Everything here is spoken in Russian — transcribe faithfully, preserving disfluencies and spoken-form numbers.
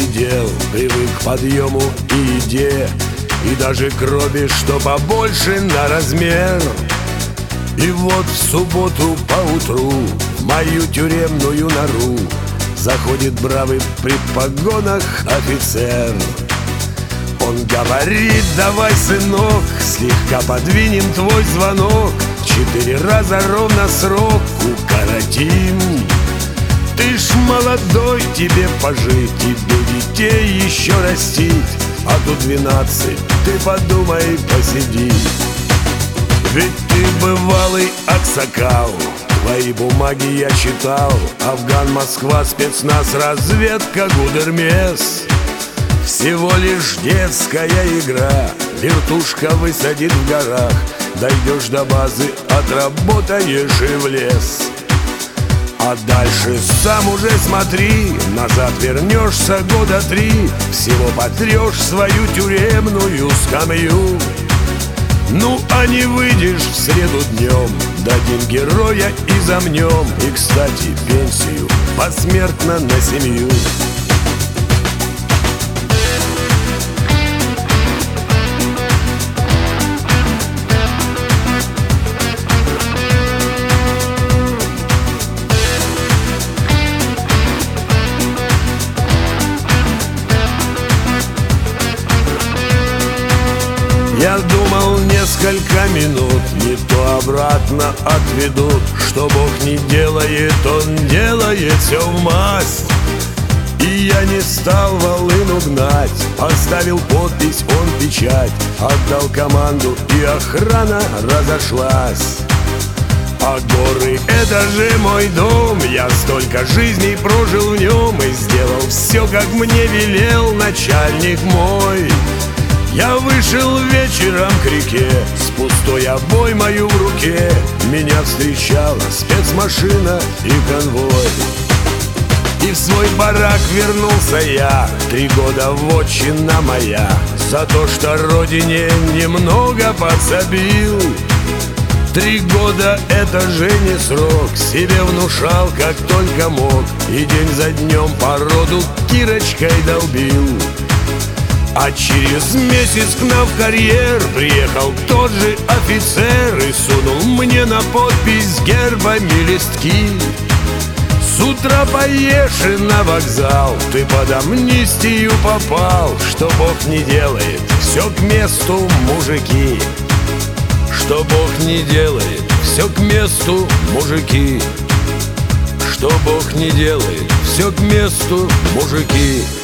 дел, привык к подъему и еде, и даже крови, что побольше на размер. И вот в субботу поутру в мою тюремную нору заходит бравый при погонах офицер. Он говорит: давай, сынок, слегка подвинем твой звонок, четыре раза ровно срок укоротим. Ты ж молодой, тебе пожить, тебе детей еще растить, а тут двенадцать, ты подумай, посиди. Ведь ты бывалый аксакал, твои бумаги я читал. Афган, Москва, спецназ, разведка, Гудермес. Всего лишь детская игра, вертушка высадит в горах. Дойдешь до базы, отработаешь и в лес. А дальше сам уже смотри, назад вернешься года три, всего потрешь свою тюремную скамью. Ну, а не выйдешь в среду днем, дадим героя и замнем. И, кстати, пенсию посмертно на семью. Я думал, несколько минут не то обратно отведут. Что Бог не делает, Он делает все в масть. И я не стал волыну гнать, поставил подпись, он печать, отдал команду, и охрана разошлась. А горы — это же мой дом, я столько жизней прожил в нем и сделал все, как мне велел начальник мой. Я вышел вечером к реке, с пустой обоймою в руке. Меня встречала спецмашина и конвой. И в свой барак вернулся я, три года вотчина моя, за то, что родине немного подсобил. Три года — это же не срок, себе внушал, как только мог, и день за днем по роду кирочкой долбил. А через месяц к нам в карьер приехал тот же офицер и сунул мне на подпись гербами листки. С утра поешь и на вокзал, ты под амнистию попал. Что Бог не делает, все к месту, мужики. Что Бог не делает, все к месту, мужики. Что Бог не делает, все к месту, мужики.